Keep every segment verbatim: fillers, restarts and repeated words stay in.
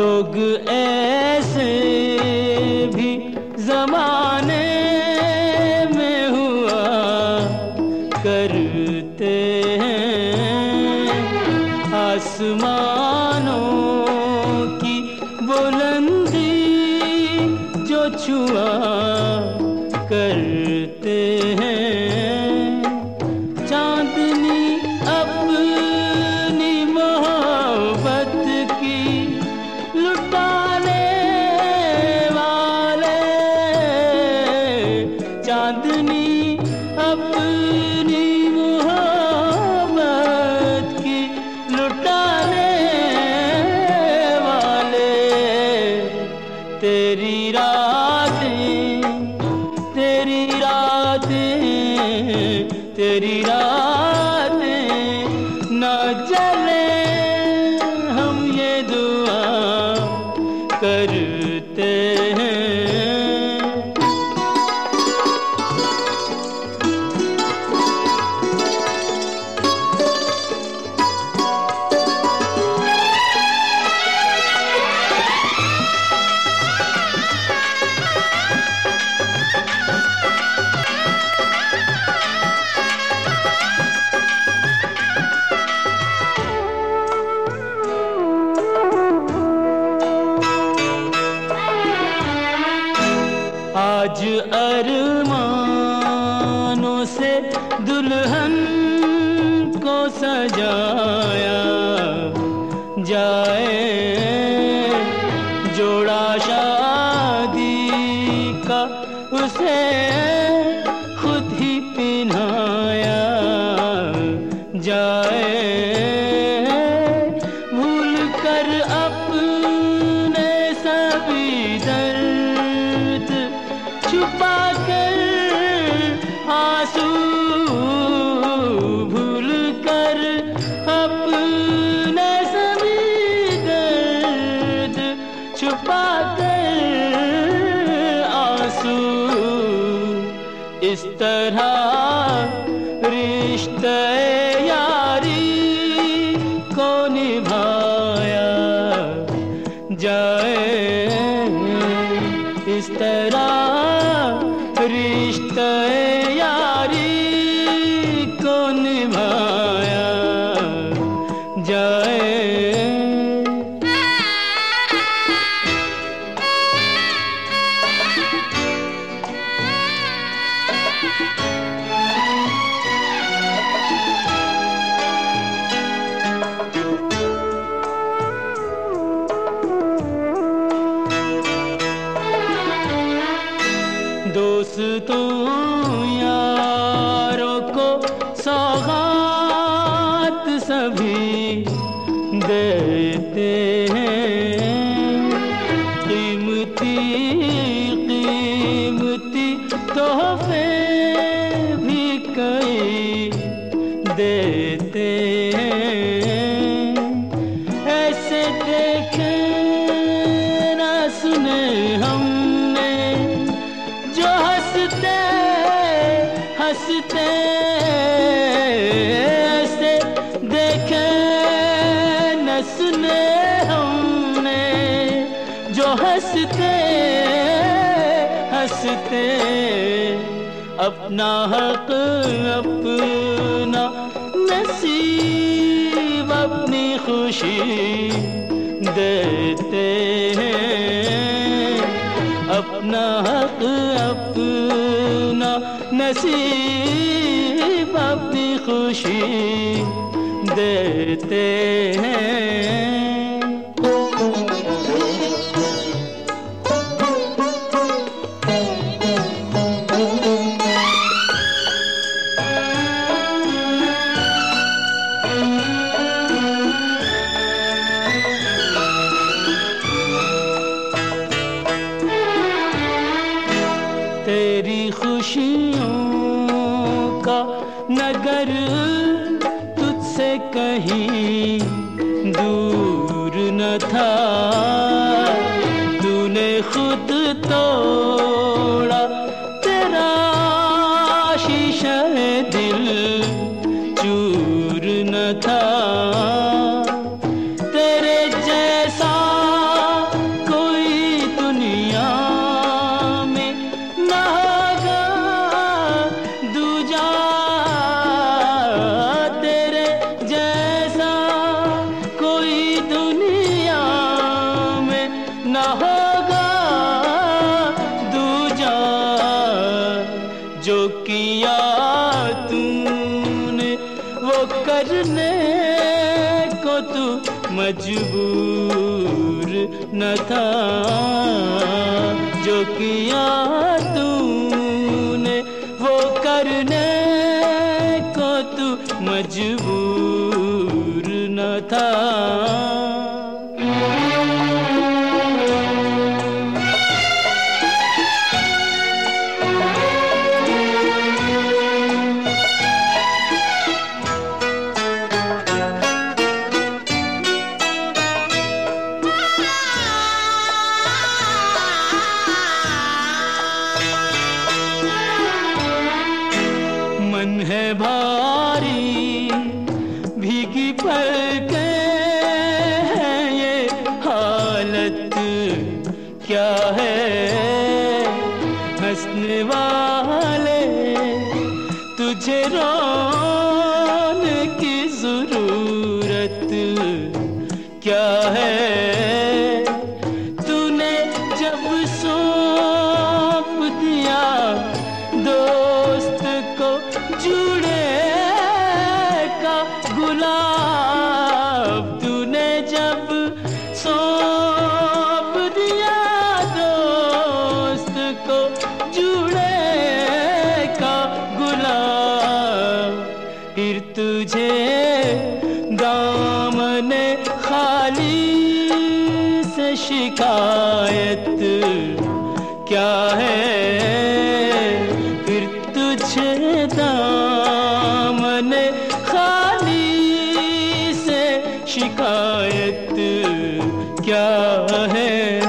लोग ऐसे भी जमाने में हुआ करते हैं। आसमानों की बुलंदी जो छुआ करते हैं। चांदनी अपनी मोहब्बत की लुटाने वाले, चांदनी अपनी मोहब्बत की लुटाने वाले। तेरी रातें तेरी रातें तेरी रातें न जले, हम ये दुआ करते हैं। आज अरमानों से दुल्हन को सजाया जाए, जोड़ा शादी का उसे खुद ही पहनाया जाए। भूल कर अपने सभी दर्द छुपा कर आंसू, भूल कर अपने सभी दर्द छुपा कर आंसू। इस तरह रिश्ते यारी को निभाया जाए, इस तरह रिश्ते यारी को निभाया जाए। दोस्तों यारों को सौगात सभी देते हैं। कीमती कीमती तोहफे भी कई देते हैं। ऐसे देखे न सुने हमने जो हंसते हंसते, ऐसे देखे न सुने हमने जो हंसते हंसते। अपना हक अपना नसीब अपनी खुशी देते हैं। अपना हक अपना नसीब अपनी खुशी देते हैं। तेरी खुशियों का नगर तुझसे कहीं दूर न था। तूने खुद तोड़ा तेरा शीशा दिल चूर न था। तेरे जैसा न होगा दूजा। जो किया तूने वो करने को तू मजबूर न था। जो किया तूने वो करने को तू मजबूर न था। मन है भारी भीगी पलकें हैं, ये हालत क्या है। हंसने वाले तुझे रोने की जरूरत क्या है। तूने जब सौंप दिया दोस्त को जुड़े का गुलाब, तूने जब सौंप दिया दोस्त को जुड़े का गुलाब, फिर तुझे दामने खाली से शिकायत क्या है। फिर तुझे दामने खाली से शिकायत क्या है।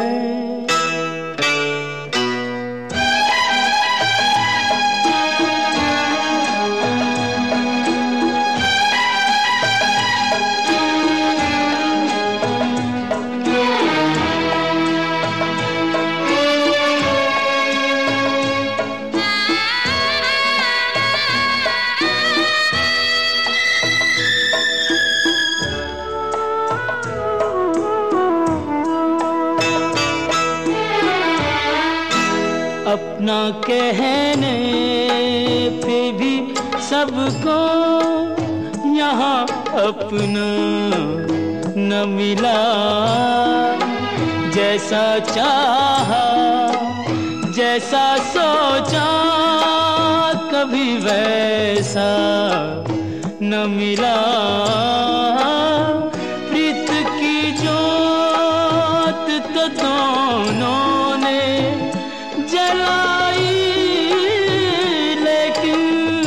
अपना कहने पे भी सबको यहाँ अपना न मिला। जैसा चाहा जैसा सोचा कभी वैसा न मिला। प्रीत की जोत तो दोनों ने जलाई, लेकिन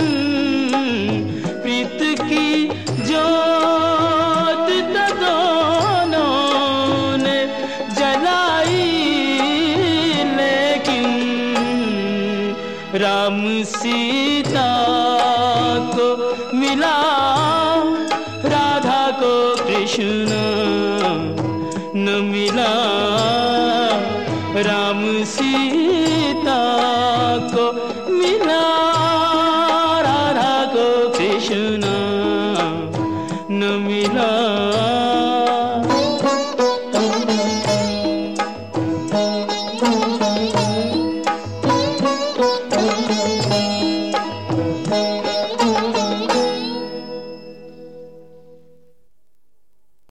प्रीत की जोत तो दोनों ने जलाई, लेकिन राम सीता को मिला, राधा को कृष्ण न मिला। राम सीता